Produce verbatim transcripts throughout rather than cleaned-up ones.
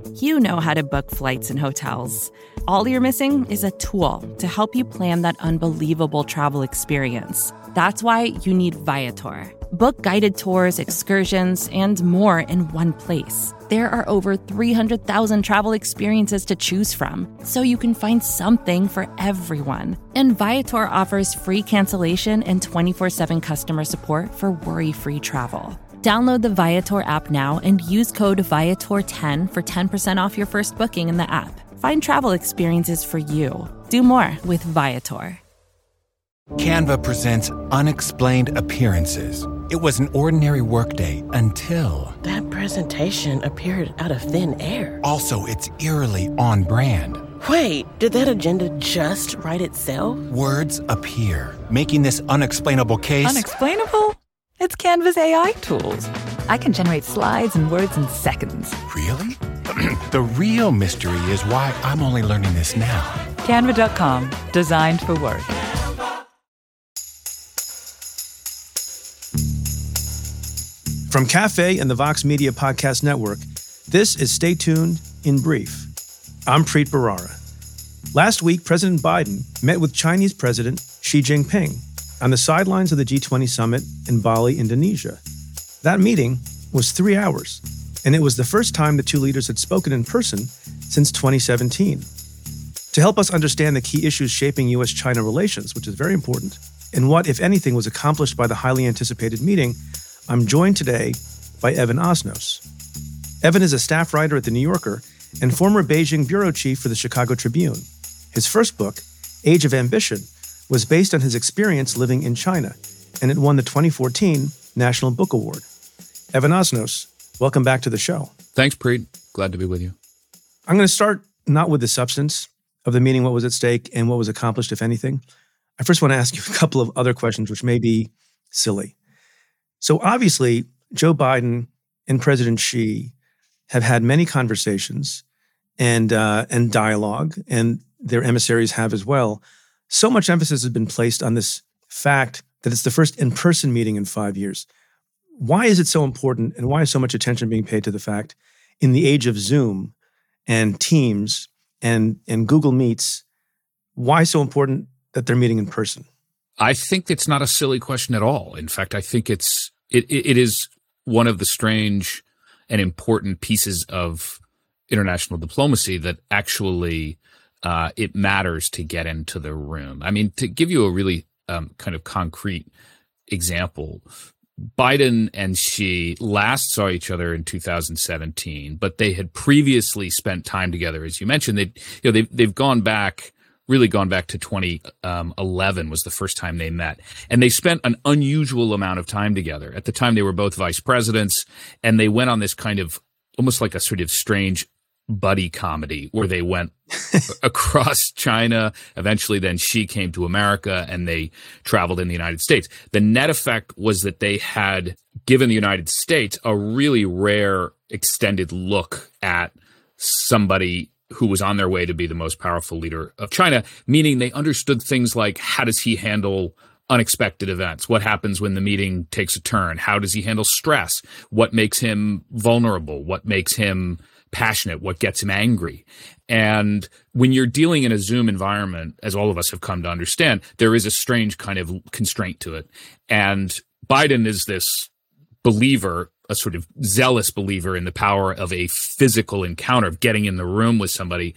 You know how to book flights and hotels. All you're missing is a tool to help you plan that unbelievable travel experience. That's why you need Viator. Book guided tours, excursions, and more in one place. There are over three hundred thousand travel experiences to choose from, so you can find something for everyone. And Viator offers free cancellation and twenty-four seven customer support for worry-free travel. Download the Viator app now and use code Viator ten for ten percent off your first booking in the app. Find travel experiences for you. Do more with Viator. Canva presents Unexplained Appearances. It was an ordinary workday until... That presentation appeared out of thin air. Also, it's eerily on brand. Wait, did that agenda just write itself? Words appear, making this unexplainable case... Unexplainable? It's Canva's A I tools. I can generate slides and words in seconds. Really? The real mystery is why I'm only learning this now. Canva dot com, designed for work. From Cafe and the Vox Media Podcast Network, this is Stay Tuned in Brief. I'm Preet Bharara. Last week, President Biden met with Chinese President Xi Jinping on the sidelines of the G twenty summit in Bali, Indonesia. That meeting was three hours, and it was the first time the two leaders had spoken in person since twenty seventeen. To help us understand the key issues shaping U S China relations, which is very important, and what, if anything, was accomplished by the highly anticipated meeting, I'm joined today by Evan Osnos. Evan is a staff writer at The New Yorker and former Beijing bureau chief for the Chicago Tribune. His first book, Age of Ambition, was based on his experience living in China, and it won the twenty fourteen National Book Award. Evan Osnos, welcome back to the show. Thanks, Preet. Glad to be with you. I'm going to start not with the substance of the meeting, what was at stake, and what was accomplished, if anything. I first want to ask you a couple of other questions, which may be silly. So obviously, Joe Biden and President Xi have had many conversations and uh, and dialogue, and their emissaries have as well. So much emphasis has been placed on this fact that it's the first in-person meeting in five years. Why is it so important, and why is so much attention being paid to the fact in the age of Zoom and Teams and, and Google Meets, why so important that they're meeting in person? I think it's not a silly question at all. In fact, I think it's it, it is one of the strange and important pieces of international diplomacy that actually uh, it matters to get into the room. I mean, to give you a really um, kind of concrete example, Biden and Xi last saw each other in two thousand seventeen, but they had previously spent time together, as you mentioned. They, you know, they've they've gone back. really gone back to twenty eleven was the first time they met. And they spent an unusual amount of time together. At the time, they were both vice presidents, and they went on this kind of almost like a sort of strange buddy comedy where they went across China. Eventually, then Xi came to America, and they traveled in the United States. The net effect was that they had given the United States a really rare extended look at somebody who was on their way to be the most powerful leader of China, meaning they understood things like, how does he handle unexpected events? What happens when the meeting takes a turn? How does he handle stress? What makes him vulnerable? What makes him passionate? What gets him angry? And when you're dealing in a Zoom environment, as all of us have come to understand, there is a strange kind of constraint to it. And Biden is this believer, a sort of zealous believer in the power of a physical encounter, of getting in the room with somebody.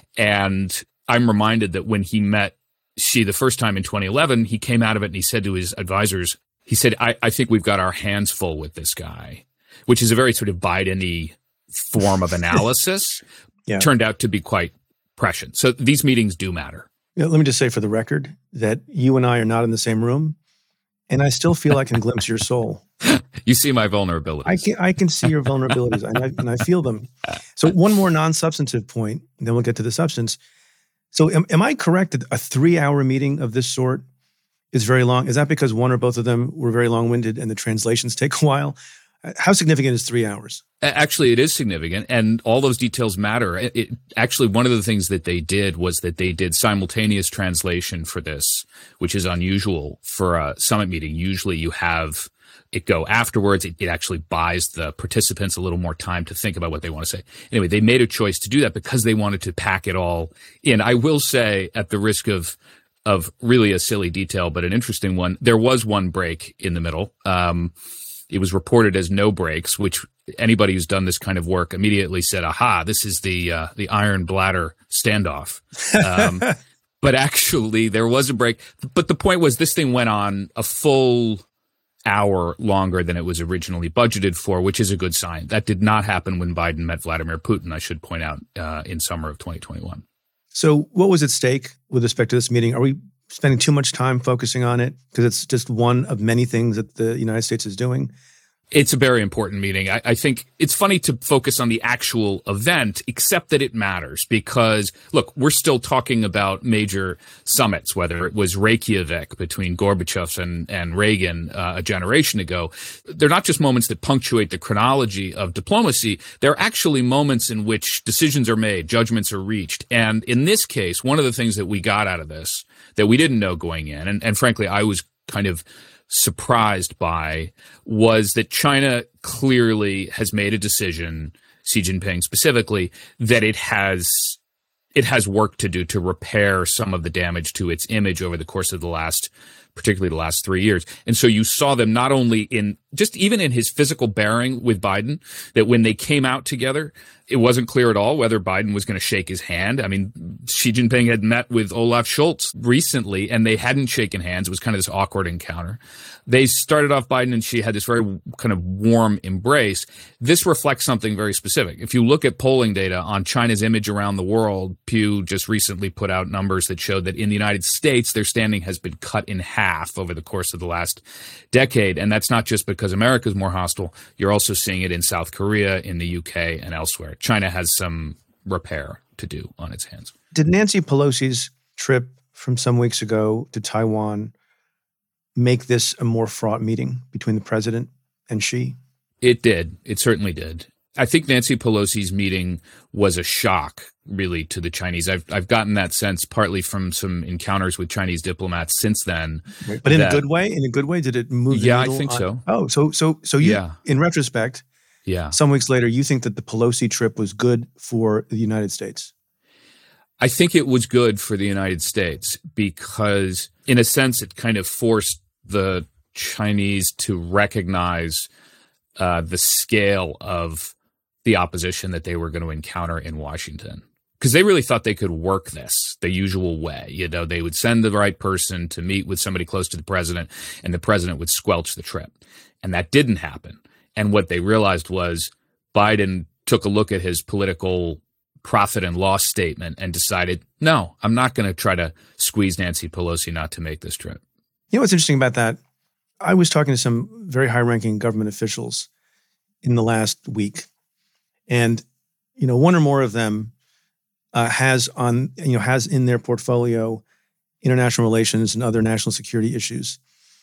And I'm reminded that when he met Xi the first time in twenty eleven, he came out of it and he said to his advisors, he said, I, I think we've got our hands full with this guy, which is a very sort of Biden-y form of analysis. Yeah. Turned out to be quite prescient. So these meetings do matter. You know, let me just say for the record that you and I are not in the same room, and I still feel I can glimpse your soul. You see my vulnerabilities. I can I can see your vulnerabilities, and, I, and I feel them. So one more non-substantive point, and then we'll get to the substance. So am, am I correct that a three-hour meeting of this sort is very long? Is that because one or both of them were very long-winded and the translations take a while? How significant is three hours? Actually, it is significant, and all those details matter. It, it, actually, one of the things that they did was that they did simultaneous translation for this, which is unusual for a summit meeting. Usually you have it go afterwards. It, it actually buys the participants a little more time to think about what they want to say. Anyway, they made a choice to do that because they wanted to pack it all in. I will say, at the risk of of really a silly detail, but an interesting one, there was one break in the middle. Um, it was reported as no breaks, which anybody who's done this kind of work immediately said, aha, this is the uh, the iron bladder standoff. Um, but actually, there was a break. But the point was, this thing went on a full hour longer than it was originally budgeted for, which is a good sign. That did not happen when Biden met Vladimir Putin, I should point out, uh, in summer of twenty twenty-one. So what was at stake with respect to this meeting? Are we spending too much time focusing on it because it's just one of many things that the United States is doing? It's a very important meeting. I, I think it's funny to focus on the actual event, except that it matters because, look, we're still talking about major summits, whether it was Reykjavik between Gorbachev and, and Reagan uh, a generation ago. They're not just moments that punctuate the chronology of diplomacy. They're actually moments in which decisions are made, judgments are reached. And in this case, one of the things that we got out of this that we didn't know going in, and, and frankly, I was kind of surprised by, was that China clearly has made a decision, Xi Jinping specifically, that it has it has work to do to repair some of the damage to its image over the course of the last, particularly the last three years. And so you saw them not only in, just even in his physical bearing with Biden, that when they came out together, it wasn't clear at all whether Biden was going to shake his hand. I mean, Xi Jinping had met with Olaf Scholz recently, and they hadn't shaken hands. It was kind of this awkward encounter. They started off, Biden and Xi had this very kind of warm embrace. This reflects something very specific. If you look at polling data on China's image around the world, Pew just recently put out numbers that showed that in the United States, their standing has been cut in half over the course of the last decade. And that's not just because America's more hostile. You're also seeing it in South Korea, in the U K, and elsewhere. China has some repair to do on its hands. Did Nancy Pelosi's trip from some weeks ago to Taiwan make this a more fraught meeting between the president and Xi? It did. It certainly did. I think Nancy Pelosi's meeting was a shock, really, to the Chinese. I've I've gotten that sense partly from some encounters with Chinese diplomats since then. Right. But in that, a good way? In a good way? Did it move the Yeah, needle I think on, so. Oh, so so so you, yeah. in retrospect, yeah. some weeks later, you think that the Pelosi trip was good for the United States? I think it was good for the United States because, in a sense, it kind of forced the Chinese to recognize uh, the scale of the opposition that they were going to encounter in Washington. Because they really thought they could work this the usual way. You know, they would send the right person to meet with somebody close to the president, and the president would squelch the trip. And that didn't happen. And what they realized was Biden took a look at his political profit and loss statement and decided, no, I'm not going to try to squeeze Nancy Pelosi not to make this trip. You know what's interesting about that? I was talking to some very high-ranking government officials in the last week, and you know, one or more of them uh, has on you know has in their portfolio international relations and other national security issues.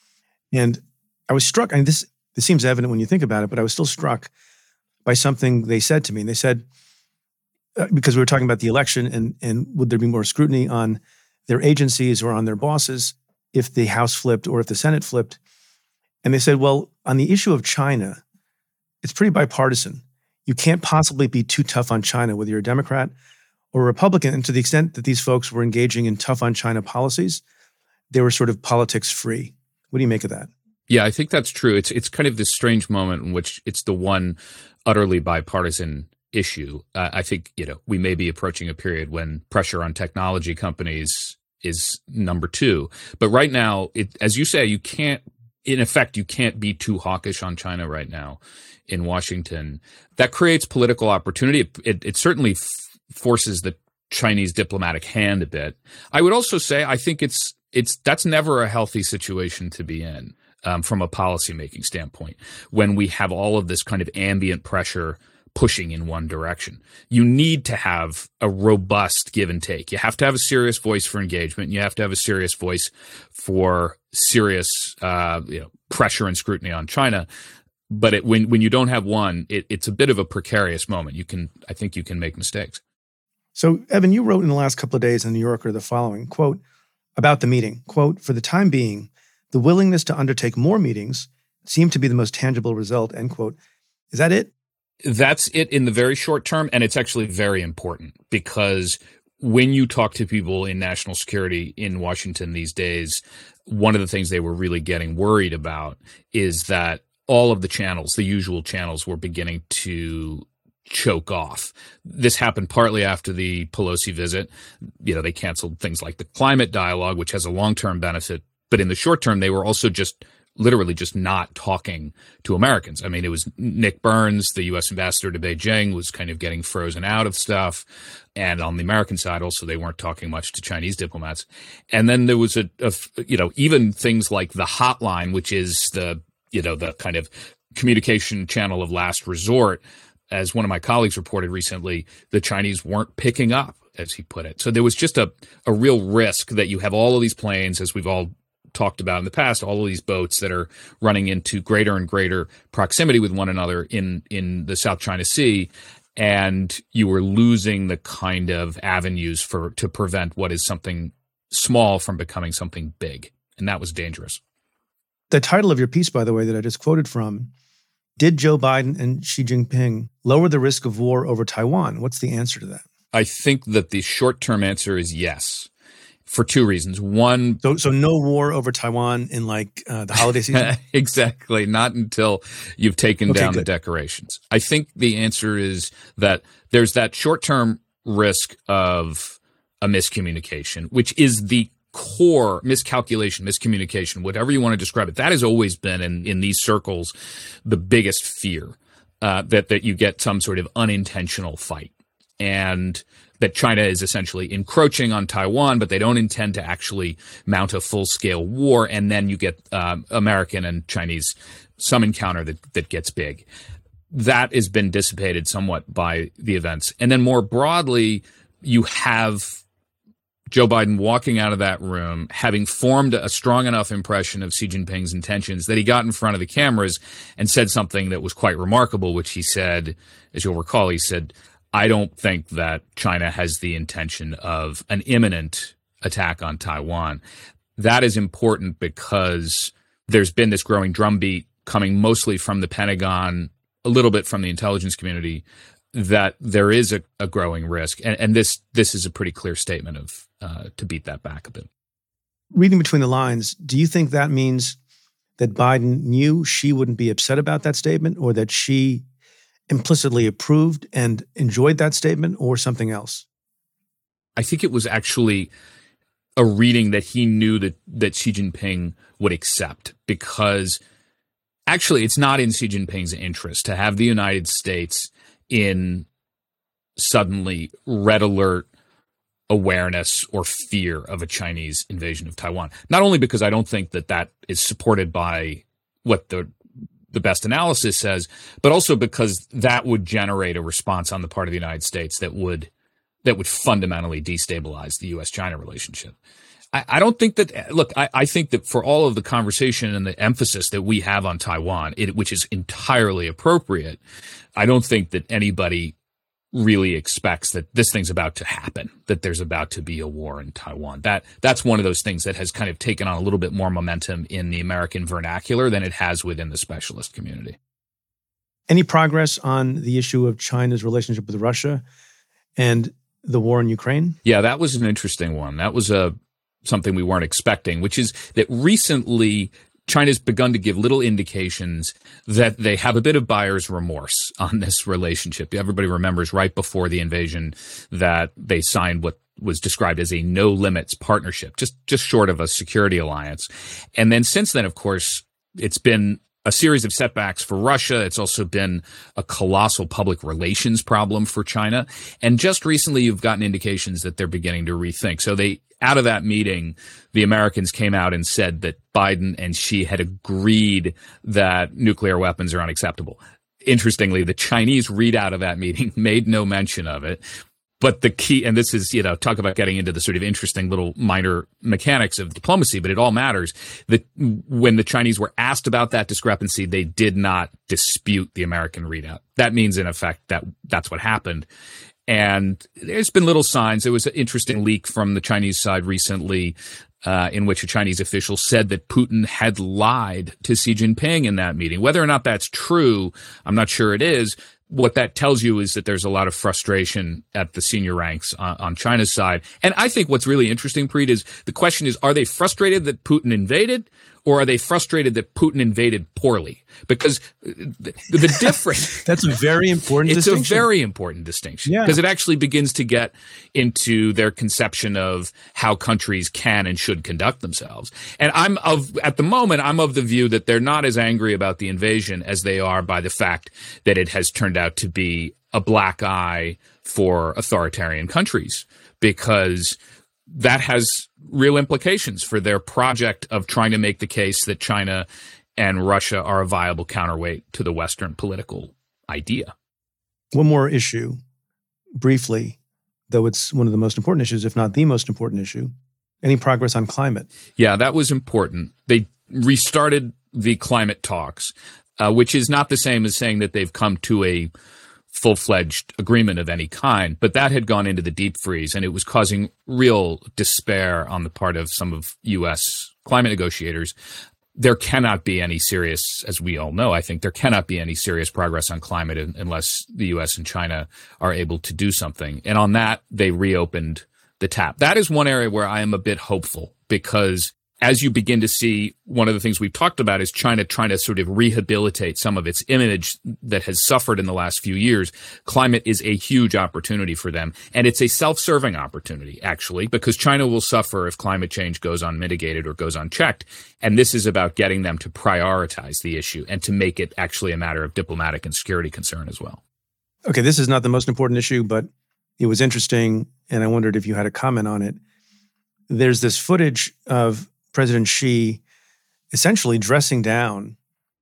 And I was struck. I mean, this this seems evident when you think about it, but I was still struck by something they said to me. And they said, uh, because we were talking about the election and and would there be more scrutiny on their agencies or on their bosses if the House flipped or if the Senate flipped. And they said, well, on the issue of China, it's pretty bipartisan. You can't possibly be too tough on China, whether you're a Democrat or a Republican. And to the extent that these folks were engaging in tough on China policies, they were sort of politics free. What do you make of that? Yeah, I think that's true. It's it's kind of this strange moment in which it's the one utterly bipartisan issue. Uh, I think, you know, we may be approaching a period when pressure on technology companies is number two. But right now, it, as you say, you can't, in effect, you can't be too hawkish on China right now in Washington. That creates political opportunity. It, it, it certainly f- forces the Chinese diplomatic hand a bit. I would also say I think it's it's that's never a healthy situation to be in um, from a policymaking standpoint when we have all of this kind of ambient pressure pushing in one direction. You need to have a robust give and take. You have to have a serious voice for engagement. You have to have a serious voice for serious uh, you know, pressure and scrutiny on China. But it, when when you don't have one, it, it's a bit of a precarious moment. You can, I think, you can make mistakes. So, Evan, you wrote in the last couple of days in the New Yorker the following quote about the meeting. Quote, "For the time being, the willingness to undertake more meetings seem to be the most tangible result, end quote. Is that it? That's it in the very short term, and it's actually very important because when you talk to people in national security in Washington these days, one of the things they were really getting worried about is that all of the channels, the usual channels, were beginning to choke off. This happened partly after the Pelosi visit. You know, they canceled things like the climate dialogue, which has a long-term benefit. But in the short term, they were also just literally just not talking to Americans. I mean, it was Nick Burns, the U S ambassador to Beijing, was kind of getting frozen out of stuff. And on the American side, also, they weren't talking much to Chinese diplomats. And then there was a, a you know, even things like the hotline, which is the, you know, the kind of communication channel of last resort. As one of my colleagues reported recently, the Chinese weren't picking up, as he put it. So there was just a, a real risk that you have all of these planes, as we've all talked about in the past, all of these boats that are running into greater and greater proximity with one another in, in the South China Sea, and you were losing the kind of avenues for to prevent what is something small from becoming something big. And that was dangerous. The title of your piece, by the way, that I just quoted from, did Joe Biden and Xi Jinping lower the risk of war over Taiwan? What's the answer to that? I think that the short-term answer is yes. For two reasons. One, so so no war over Taiwan in like uh, the holiday season? Exactly. Not until you've taken okay, down good. the decorations. I think the answer is that there's that short-term risk of a miscommunication, which is the core miscalculation, miscommunication, whatever you want to describe it. That has always been in, in these circles the biggest fear, uh, that that you get some sort of unintentional fight. And that China is essentially encroaching on Taiwan, but they don't intend to actually mount a full-scale war, and then you get um, American and Chinese some encounter that, that gets big. That has been dissipated somewhat by the events. And then more broadly, you have Joe Biden walking out of that room, having formed a strong enough impression of Xi Jinping's intentions that he got in front of the cameras and said something that was quite remarkable, which he said, as you'll recall, he said, I don't think that China has the intention of an imminent attack on Taiwan. That is important because there's been this growing drumbeat coming mostly from the Pentagon, a little bit from the intelligence community, that there is a, a growing risk. And, and this this is a pretty clear statement of uh, to beat that back a bit. Reading between the lines, do you think that means that Biden knew Xi wouldn't be upset about that statement, or that Xi implicitly approved and enjoyed that statement, or something else? I think it was actually a reading that he knew that, that Xi Jinping would accept, because actually it's not in Xi Jinping's interest to have the United States in suddenly red alert awareness or fear of a Chinese invasion of Taiwan. Not only because I don't think that that is supported by what the the best analysis says, but also because that would generate a response on the part of the United States that would that would fundamentally destabilize the U S China relationship. I, I don't think that, look, I, I think that for all of the conversation and the emphasis that we have on Taiwan, it, which is entirely appropriate, I don't think that anybody really expects that this thing's about to happen, that there's about to be a war in Taiwan. That that's one of those things that has kind of taken on a little bit more momentum in the American vernacular than it has within the specialist community. Any progress on the issue of China's relationship with Russia and the war in Ukraine? Yeah, that was an interesting one. That was a something we weren't expecting, which is that recently China's begun to give little indications that they have a bit of buyer's remorse on this relationship. Everybody remembers right before the invasion that they signed what was described as a no limits partnership, just just short of a security alliance. And then since then, of course, it's been a series of setbacks for Russia. It's also been a colossal public relations problem for China. And just recently, you've gotten indications that they're beginning to rethink. So they, out of that meeting, the Americans came out and said that Biden and Xi had agreed that nuclear weapons are unacceptable. Interestingly, the Chinese readout of that meeting made no mention of it. But the key, and this is, you know, talk about getting into the sort of interesting little minor mechanics of diplomacy, but it all matters, that when the Chinese were asked about that discrepancy, they did not dispute the American readout. That means, in effect, that that's what happened. And there's been little signs. There was an interesting leak from the Chinese side recently uh, in which a Chinese official said that Putin had lied to Xi Jinping in that meeting. Whether or not that's true, I'm not sure it is. What that tells you is that there's a lot of frustration at the senior ranks on, on China's side. And I think what's really interesting, Preet, is the question is, are they frustrated that Putin invaded, or are they frustrated that Putin invaded poorly? Because the, the difference... That's a very important it's distinction. It's a very important distinction. Yeah. Because it actually begins to get into their conception of how countries can and should conduct themselves. And I'm of, at the moment, I'm of the view that they're not as angry about the invasion as they are by the fact that it has turned out to be a black eye for authoritarian countries, because that has real implications for their project of trying to make the case that China and Russia are a viable counterweight to the Western political idea. One more issue, briefly, though it's one of the most important issues, if not the most important issue. Any progress on climate? Yeah, that was important. They restarted the climate talks, uh, which is not the same as saying that they've come to a full-fledged agreement of any kind, but that had gone into the deep freeze, and it was causing real despair on the part of some of U S climate negotiators. There cannot be any serious, as we all know, I think there cannot be any serious progress on climate unless the U S and China are able to do something. And on that, they reopened the tap. That is one area where I am a bit hopeful, because as you begin to see, one of the things we've talked about is China trying to sort of rehabilitate some of its image that has suffered in the last few years. Climate is a huge opportunity for them. And it's a self-serving opportunity, actually, because China will suffer if climate change goes unmitigated or goes unchecked. And this is about getting them to prioritize the issue and to make it actually a matter of diplomatic and security concern as well. Okay, this is not the most important issue, but it was interesting, and I wondered if you had a comment on it. There's this footage of President Xi essentially dressing down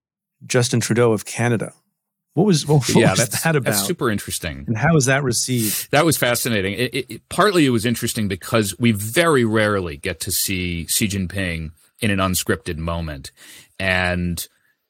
Justin Trudeau of Canada. What was, what, what yeah, was that's, that about? That's super interesting. And how was that received? That was fascinating. It, it, it, partly it was interesting because we very rarely get to see Xi Jinping in an unscripted moment. And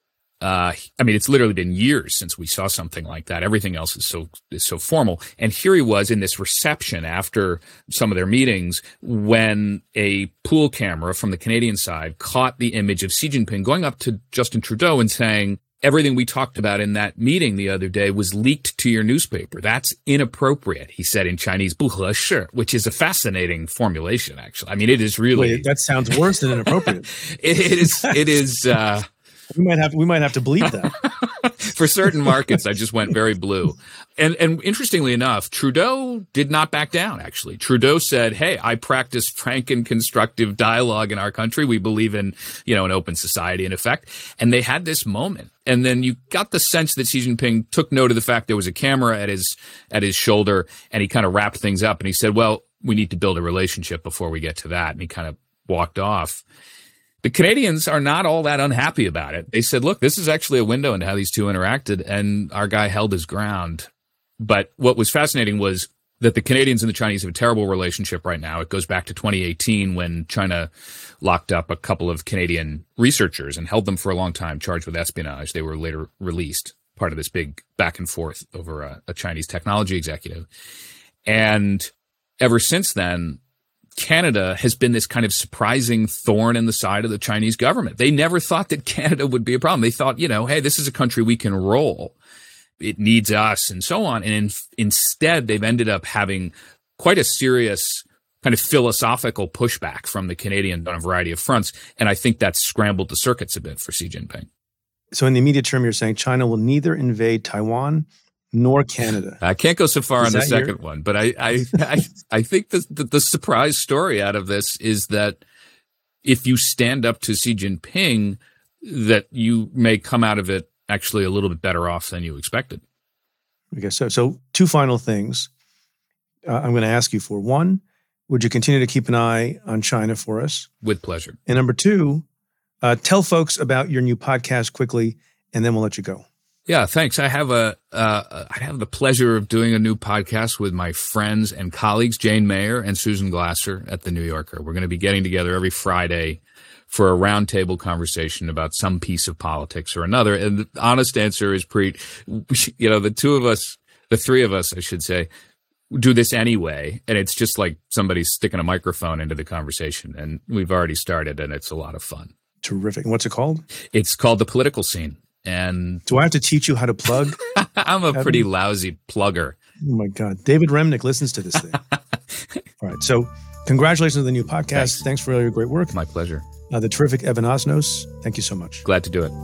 Uh, I mean, it's literally been years since we saw something like that. Everything else is so is so formal. And here he was in this reception after some of their meetings when a pool camera from the Canadian side caught the image of Xi Jinping going up to Justin Trudeau and saying, everything we talked about in that meeting the other day was leaked to your newspaper. That's inappropriate, he said in Chinese, 不合适, which is a fascinating formulation, actually. I mean, it is really... Wait, that sounds worse than inappropriate. it, it is, it is, uh, We might have we might have to bleep that. For certain markets, I just went very blue. And and interestingly enough, Trudeau did not back down, actually. Trudeau said, hey, I practice frank and constructive dialogue in our country. We believe in, you know, an open society, in effect. And they had this moment. And then you got the sense that Xi Jinping took note of the fact there was a camera at his at his shoulder, and he kind of wrapped things up. And he said, well, we need to build a relationship before we get to that. And he kind of walked off. The Canadians are not all that unhappy about it. They said, look, this is actually a window into how these two interacted, and our guy held his ground. But what was fascinating was that the Canadians and the Chinese have a terrible relationship right now. It goes back to twenty eighteen when China locked up a couple of Canadian researchers and held them for a long time, charged with espionage. They were later released, part of this big back and forth over a, a Chinese technology executive. And ever since then, Canada has been this kind of surprising thorn in the side of the Chinese government. They never thought that Canada would be a problem. They thought, you know, hey, this is a country we can roll. It needs us and so on. And in, instead, they've ended up having quite a serious kind of philosophical pushback from the Canadians on a variety of fronts. And I think that's scrambled the circuits a bit for Xi Jinping. So in the immediate term, you're saying China will neither invade Taiwan nor Canada. I can't go so far is on the second your... one, but I I, I, I think the, the, the surprise story out of this is that if you stand up to Xi Jinping, that you may come out of it actually a little bit better off than you expected. Okay, so, so two final things uh, I'm going to ask you for. One, would you continue to keep an eye on China for us? With pleasure. And number two, uh, tell folks about your new podcast quickly, and then we'll let you go. Yeah, thanks. I have a, uh, I have the pleasure of doing a new podcast with my friends and colleagues, Jane Mayer and Susan Glasser at The New Yorker. We're going to be getting together every Friday for a roundtable conversation about some piece of politics or another. And the honest answer is, Preet, you know, the two of us, the three of us, I should say, do this anyway. And it's just like somebody's sticking a microphone into the conversation. And we've already started, and it's a lot of fun. Terrific. What's it called? It's called The Political Scene. And do I have to teach you how to plug? I'm a pretty lousy plugger. Oh, my God. David Remnick listens to this thing. All right. So congratulations on the new podcast. Thanks, Thanks for all your great work. My pleasure. Uh, the terrific Evan Osnos. Thank you so much. Glad to do it.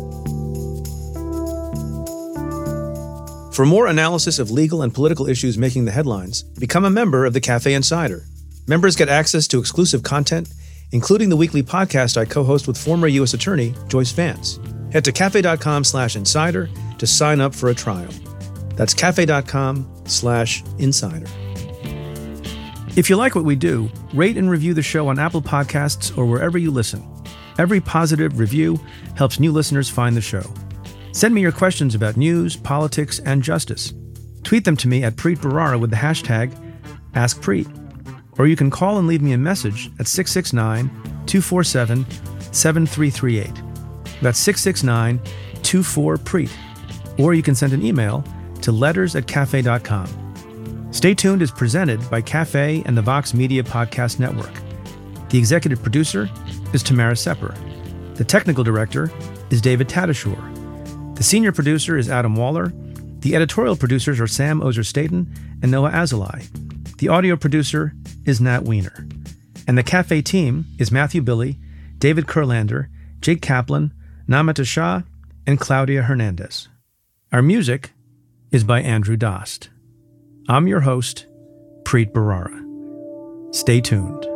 For more analysis of legal and political issues making the headlines, become a member of the Cafe Insider. Members get access to exclusive content, including the weekly podcast I co-host with former U S Attorney Joyce Vance. Head to cafe.com slash insider to sign up for a trial. That's cafe.com slash insider. If you like what we do, rate and review the show on Apple Podcasts or wherever you listen. Every positive review helps new listeners find the show. Send me your questions about news, politics, and justice. Tweet them to me at Preet Bharara with the hashtag AskPreet. Or you can call and leave me a message at six six nine, two four seven, seven three three eight. That's six six nine, two four, Preet. Or you can send an email to letters at cafe dot com. Stay Tuned is presented by Cafe and the Vox Media Podcast Network. The executive producer is Tamara Sepper. The technical director is David Tatasciore. The senior producer is Adam Waller. The editorial producers are Sam Ozer-Staten and Noah Azulai. The audio producer is Nat Weiner. And the Cafe team is Matthew Billy, David Kurlander, Jake Kaplan, Namita Shah, and Claudia Hernandez. Our music is by Andrew Dost. I'm your host, Preet Bharara. Stay tuned.